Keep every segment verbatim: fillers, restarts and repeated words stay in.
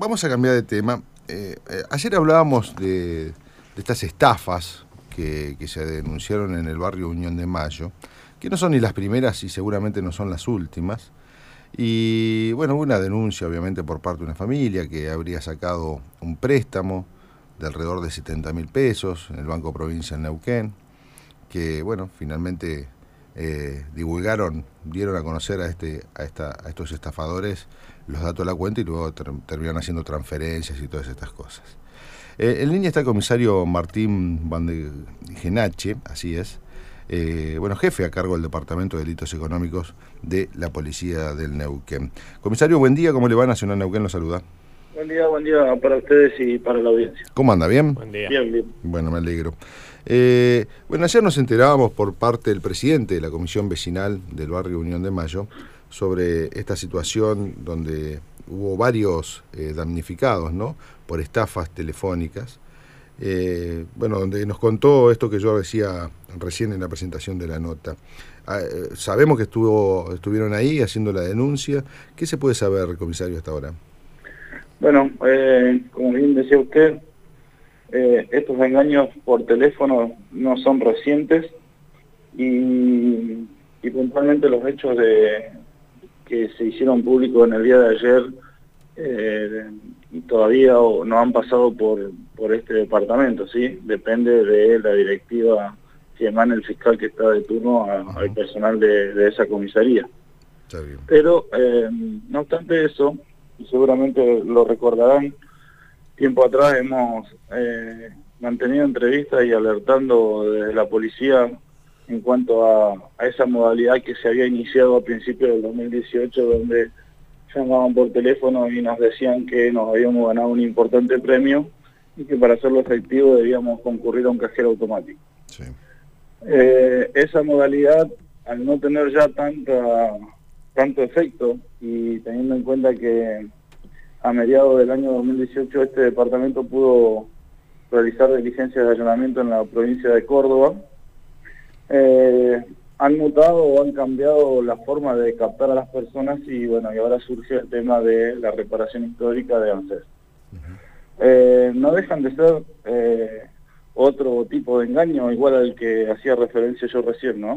vamos a cambiar de tema. Eh, eh, ayer hablábamos de, de estas estafas que, que se denunciaron en el barrio Unión de Mayo, que no son ni las primeras y seguramente no son las últimas. Y bueno, hubo una denuncia obviamente por parte de una familia que habría sacado un préstamo de alrededor de setenta mil pesos en el Banco Provincia en Neuquén, que bueno, finalmente eh, divulgaron, dieron a conocer a, este, a, esta, a estos estafadores los datos de la cuenta y luego ter terminaron haciendo transferencias y todas estas cosas. Eh, en línea está el comisario Martín Van de Genache, así es, eh, bueno, jefe a cargo del Departamento de Delitos Económicos de la Policía del Neuquén. Comisario, buen día, ¿cómo le va? Nacional Neuquén lo saluda. Buen día, buen día para ustedes y para la audiencia. ¿Cómo anda? ¿Bien? Buen día. Bien, bien. Bueno, me alegro. Eh, bueno, ayer nos enterábamos por parte del presidente de la Comisión Vecinal del barrio Unión de Mayo sobre esta situación donde hubo varios eh, damnificados, ¿no?, por estafas telefónicas. Eh, bueno, donde nos contó esto que yo decía recién en la presentación de la nota. Eh, sabemos que estuvo, estuvieron ahí haciendo la denuncia. ¿Qué se puede saber, comisario, hasta ahora? Bueno, eh, como bien decía usted, eh, estos engaños por teléfono no son recientes y, y puntualmente los hechos de que se hicieron públicos en el día de ayer eh, y todavía no han pasado por, por este departamento, ¿sí? Depende de la directiva que emana el fiscal que está de turno a, al personal de, de esa comisaría. Está bien. Pero, eh, no obstante eso, y seguramente lo recordarán, tiempo atrás hemos eh, mantenido entrevistas y alertando desde la policía en cuanto a, a esa modalidad que se había iniciado a principios del dos mil dieciocho, donde llamaban por teléfono y nos decían que nos habíamos ganado un importante premio y que para hacerlo efectivo debíamos concurrir a un cajero automático. Sí. Eh, esa modalidad, al no tener ya tanta, tanto efecto y teniendo en cuenta que a mediados del año dos mil dieciocho este departamento pudo realizar diligencias de allanamiento en la provincia de Córdoba, eh, han mutado o han cambiado la forma de captar a las personas y bueno, y ahora surge el tema de la reparación histórica de ANSES. Uh-huh. eh, no dejan de ser eh, otro tipo de engaño, igual al que hacía referencia yo recién, ¿no?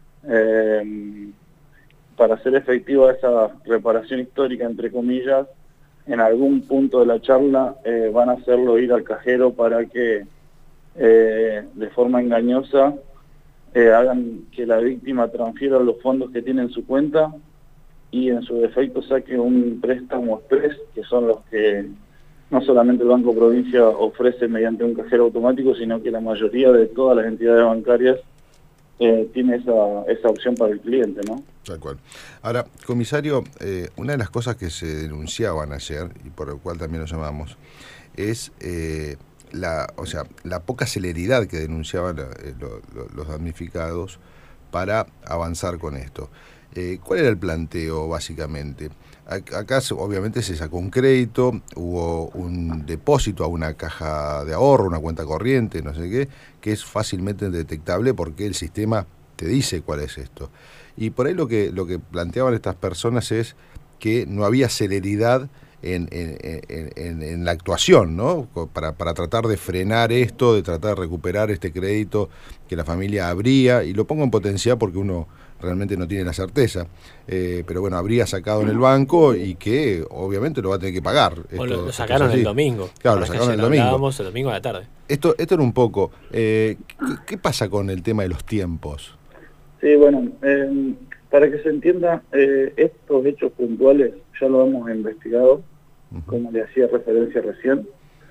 Eh, para hacer efectiva esa reparación histórica, entre comillas, en algún punto de la charla eh, van a hacerlo ir al cajero para que eh, de forma engañosa eh, hagan que la víctima transfiera los fondos que tiene en su cuenta y en su defecto saque un préstamo express, que son los que no solamente el Banco Provincia ofrece mediante un cajero automático, sino que la mayoría de todas las entidades bancarias eh, tiene esa, esa opción para el cliente, ¿no? Tal cual. Ahora, comisario, eh, una de las cosas que se denunciaban ayer, y por lo cual también lo llamamos, es eh, la, o sea, la poca celeridad que denunciaban eh, lo, lo, los damnificados para avanzar con esto. Eh, ¿Cuál era el planteo, básicamente? Acá obviamente se sacó un crédito, hubo un depósito a una caja de ahorro, una cuenta corriente, no sé qué, que es fácilmente detectable porque el sistema te dice cuál es esto. Y por ahí lo que, lo que planteaban estas personas es que no había celeridad en, en, en, en, en la actuación, ¿no? Para, para tratar de frenar esto, de tratar de recuperar este crédito que la familia habría, y lo pongo en potencial porque uno realmente no tiene la certeza, eh, pero bueno, habría sacado en el banco y que obviamente lo va a tener que pagar. O esto, lo, lo sacaron el domingo. Claro, lo sacaron el domingo. el domingo a la tarde. Esto, esto era un poco, eh, ¿qué, ¿qué pasa con el tema de los tiempos? Sí, bueno, eh, para que se entienda, eh, estos hechos puntuales ya lo hemos investigado, uh-huh. como le hacía referencia recién,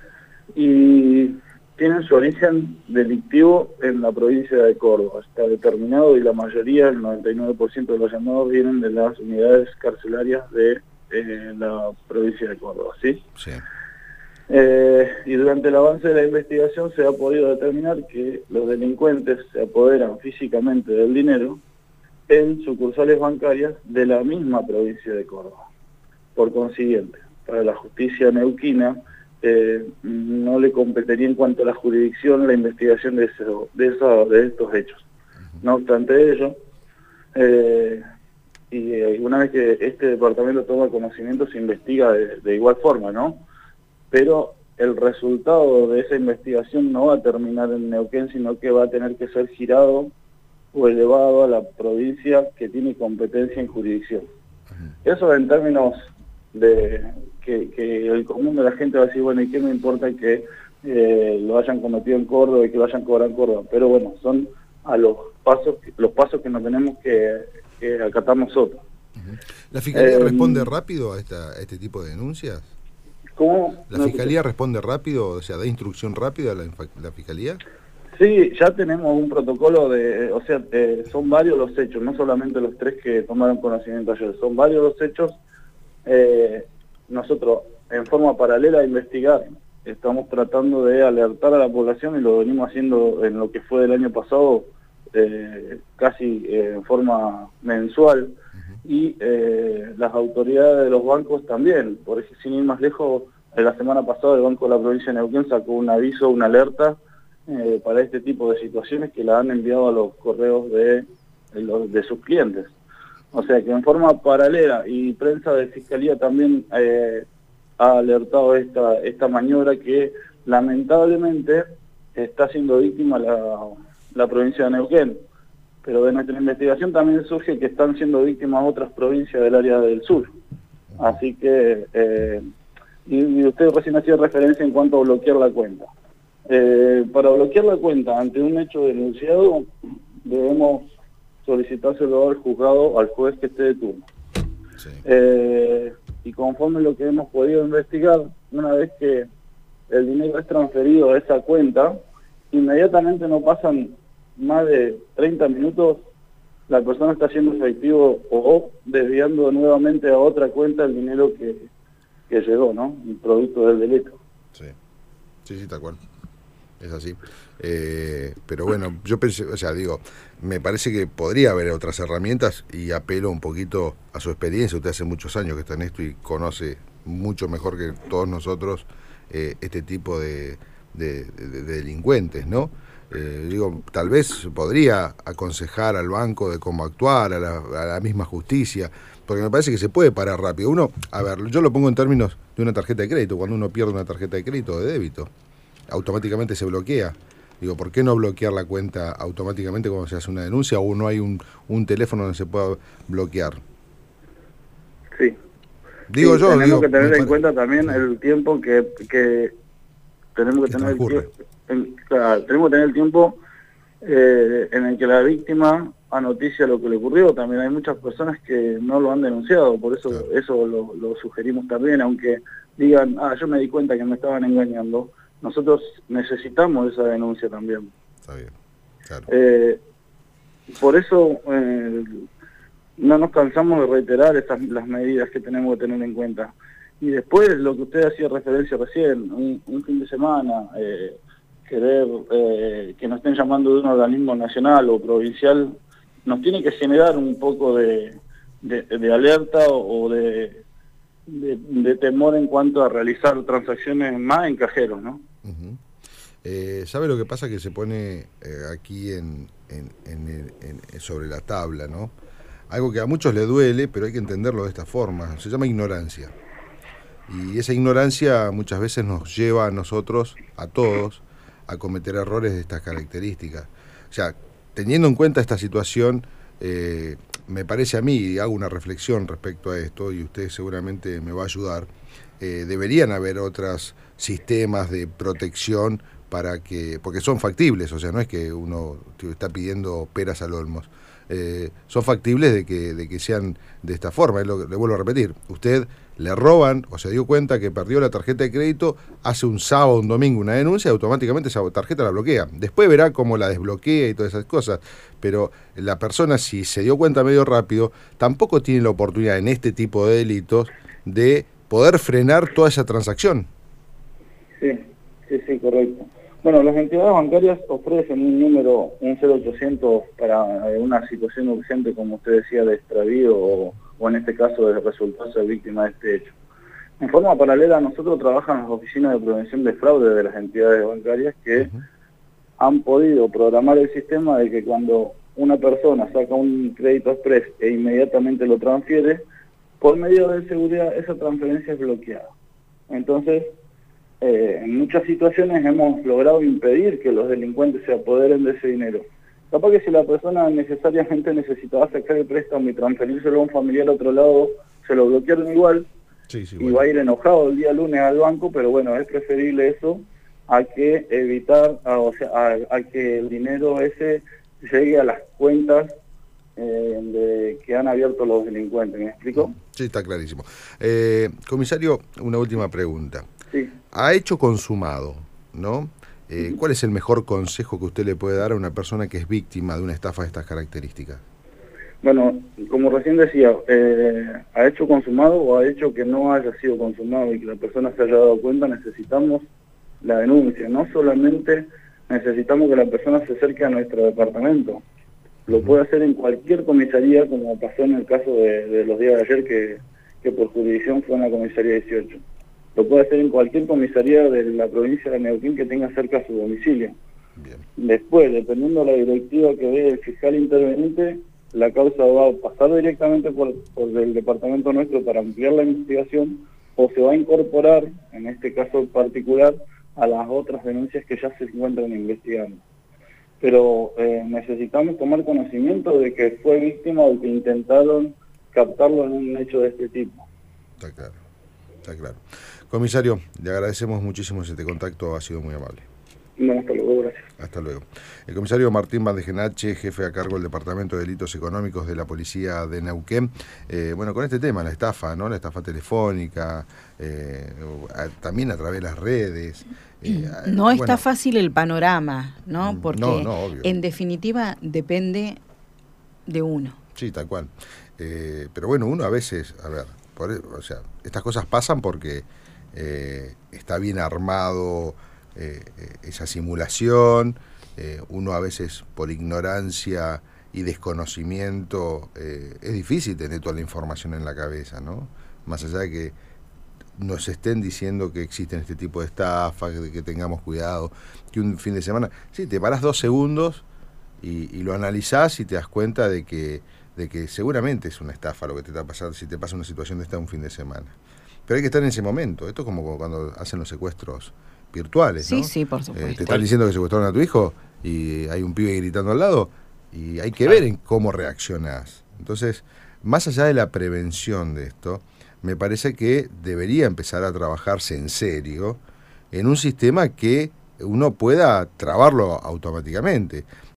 y tienen su origen delictivo en la provincia de Córdoba. Está determinado y la mayoría, el noventa y nueve por ciento de los llamados, vienen de las unidades carcelarias de eh, la provincia de Córdoba, ¿sí? Sí. Eh, y durante el avance de la investigación se ha podido determinar que los delincuentes se apoderan físicamente del dinero en sucursales bancarias de la misma provincia de Córdoba. Por consiguiente, para la justicia neuquina eh, no le competiría en cuanto a la jurisdicción la investigación de, ese, de, esa, de estos hechos. No obstante ello, eh, y una vez que este departamento toma conocimiento se investiga de, de igual forma, ¿no? pero el resultado de esa investigación no va a terminar en Neuquén, sino que va a tener que ser girado o elevado a la provincia que tiene competencia en jurisdicción. Eso en términos de que, que el común de la gente va a decir, bueno, ¿y qué me importa que eh, lo hayan cometido en Córdoba y que lo hayan cobrado en Córdoba? Pero bueno, son a los pasos los pasos que nos tenemos que, que acatar nosotros. ¿La Fiscalía eh, responde rápido a, esta, a este tipo de denuncias? ¿Cómo? ¿La Fiscalía responde rápido, o sea, da instrucción rápida a la, la Fiscalía? Sí, ya tenemos un protocolo de, o sea, eh, son varios los hechos, no solamente los tres que tomaron conocimiento ayer, son varios los hechos. Eh, nosotros, en forma paralela a investigar, estamos tratando de alertar a la población y lo venimos haciendo en lo que fue del año pasado, eh, casi eh, en forma mensual, uh-huh. y eh, las autoridades de los bancos también. Por ejemplo, sin ir más lejos, la semana pasada el Banco de la Provincia de Neuquén sacó un aviso, una alerta, Eh, para este tipo de situaciones que la han enviado a los correos de, de, los, de sus clientes. O sea que en forma paralela, y prensa de Fiscalía también eh, ha alertado esta, esta maniobra que lamentablemente está siendo víctima la, la provincia de Neuquén. Pero de nuestra investigación también surge que están siendo víctimas otras provincias del área del sur. Así que, eh, y, y usted recién hacía referencia en cuanto a bloquear la cuenta. Eh, para bloquear la cuenta ante un hecho denunciado, debemos solicitárselo al juzgado, al juez que esté de turno. Sí. Eh, y conforme lo que hemos podido investigar, una vez que el dinero es transferido a esa cuenta, inmediatamente no pasan más de treinta minutos, la persona está haciendo efectivo o desviando nuevamente a otra cuenta el dinero que, que llegó, ¿no? El producto del delito. Sí, sí, sí, tal cual. Es así. Eh, pero bueno, yo pensé, o sea, digo, me parece que podría haber otras herramientas y apelo un poquito a su experiencia. Usted hace muchos años que está en esto y conoce mucho mejor que todos nosotros eh, este tipo de, de, de, de delincuentes, ¿no? Eh, digo, tal vez podría aconsejar al banco de cómo actuar, a la, a la misma justicia, porque me parece que se puede parar rápido. Uno, a ver, yo lo pongo en términos de una tarjeta de crédito. Cuando uno pierde una tarjeta de crédito o de débito, automáticamente se bloquea. Digo, ¿por qué no bloquear la cuenta automáticamente cuando se hace una denuncia o no hay un, un teléfono donde se pueda bloquear? Sí. Digo sí, yo, tenemos digo, que tener en pare... cuenta también sí. el tiempo que, que tenemos que, que tener el tiempo, en, claro, tenemos que tener el tiempo eh, en el que la víctima anoticia lo que le ocurrió. También hay muchas personas que no lo han denunciado, por eso claro. eso lo, lo sugerimos también, aunque digan, ah, yo me di cuenta que me estaban engañando. Nosotros necesitamos esa denuncia también. Está bien, claro. Eh, por eso eh, no nos cansamos de reiterar estas, las medidas que tenemos que tener en cuenta. Y después, lo que usted hacía referencia recién, un, un fin de semana, eh, querer eh, que nos estén llamando de un organismo nacional o provincial, nos tiene que generar un poco de, de, de alerta o de, de, de temor en cuanto a realizar transacciones más en cajeros, ¿no? Uh-huh. eh, ¿Sabe lo que pasa? Que se pone eh, aquí en, en, en, en, en, sobre la tabla, ¿no? Algo que a muchos le duele, pero hay que entenderlo de esta forma. Se llama ignorancia. Y esa ignorancia muchas veces nos lleva a nosotros, a todos, a cometer errores de estas características. O sea, teniendo en cuenta esta situación, eh, me parece a mí, y hago una reflexión respecto a esto, y usted seguramente me va a ayudar, eh, deberían haber otros sistemas de protección para que, porque son factibles, o sea, no es que uno está pidiendo peras al olmos, eh, son factibles de que, de que sean de esta forma. Lo, le vuelvo a repetir, usted le roban o se dio cuenta que perdió la tarjeta de crédito, hace un sábado, un domingo una denuncia, y automáticamente esa tarjeta la bloquea. Después verá cómo la desbloquea y todas esas cosas, pero la persona, si se dio cuenta medio rápido, tampoco tiene la oportunidad en este tipo de delitos de poder frenar toda esa transacción. Sí, sí, sí, correcto. Bueno, las entidades bancarias ofrecen un número, un cero ochocientos para una situación urgente, como usted decía, de extravío o, o en este caso de resultar ser víctima de este hecho. En forma paralela, nosotros trabajamos en las oficinas de prevención de fraude de las entidades bancarias que uh-huh. han podido programar el sistema de que cuando una persona saca un crédito express e inmediatamente lo transfiere, por medio de seguridad esa transferencia es bloqueada. Entonces, eh, en muchas situaciones hemos logrado impedir que los delincuentes se apoderen de ese dinero. Capaz que si la persona necesariamente necesitaba sacar el préstamo y transferírselo a un familiar a otro lado, se lo bloquearon igual, Sí, sí, y bueno. va a ir enojado el día lunes al banco, pero bueno, es preferible eso a que evitar, a, o sea, a, a que el dinero ese llegue a las cuentas eh, de, que han abierto los delincuentes. ¿Me explico? Sí, está clarísimo. Eh, comisario, una última pregunta. Sí. Ha hecho consumado, ¿no? Eh, ¿Cuál es el mejor consejo que usted le puede dar a una persona que es víctima de una estafa de estas características? Bueno, como recién decía, eh, ha hecho consumado o ha hecho que no haya sido consumado y que la persona se haya dado cuenta, necesitamos la denuncia. No solamente necesitamos que la persona se acerque a nuestro departamento, lo puede hacer en cualquier comisaría, como pasó en el caso de, de los días de ayer, que, que por jurisdicción fue en la comisaría dieciocho. Lo puede hacer en cualquier comisaría de la provincia de Neuquén que tenga cerca su domicilio. Bien. Después, dependiendo de la directiva que dé el fiscal interveniente, la causa va a pasar directamente por, por el departamento nuestro para ampliar la investigación, o se va a incorporar, en este caso particular, a las otras denuncias que ya se encuentran investigando. Pero eh, necesitamos tomar conocimiento de que fue víctima o que intentaron captarlo en un hecho de este tipo. Está claro, está claro. Comisario, le agradecemos muchísimo este contacto, ha sido muy amable. Bueno, hasta luego, gracias. Hasta luego. El comisario Martín Bandegenache, jefe a cargo del Departamento de Delitos Económicos de la Policía de Neuquén. Eh, bueno, con este tema, la estafa, ¿no? La estafa telefónica, eh, a, también a través de las redes. Eh, no bueno, está fácil el panorama, ¿no? Porque no, no, obvio. En definitiva depende de uno. Sí, tal cual. Eh, pero bueno, uno a veces, a ver, por, o sea, estas cosas pasan porque eh, está bien armado eh, esa simulación, eh, uno a veces por ignorancia y desconocimiento eh, es difícil tener toda la información en la cabeza, ¿no? Más allá de que nos estén diciendo que existen este tipo de estafas, que, que tengamos cuidado, que un fin de semana, sí, te parás dos segundos y, y lo analizás y te das cuenta de que, de que seguramente es una estafa lo que te está pasando si te pasa una situación de esta un fin de semana. Pero hay que estar en ese momento. Esto es como cuando hacen los secuestros virtuales, ¿no? Sí, sí, por supuesto. Eh, te están diciendo que secuestraron a tu hijo y hay un pibe gritando al lado y hay que ver en cómo reaccionás. Entonces, más allá de la prevención de esto, me parece que debería empezar a trabajarse en serio en un sistema que uno pueda trabarlo automáticamente.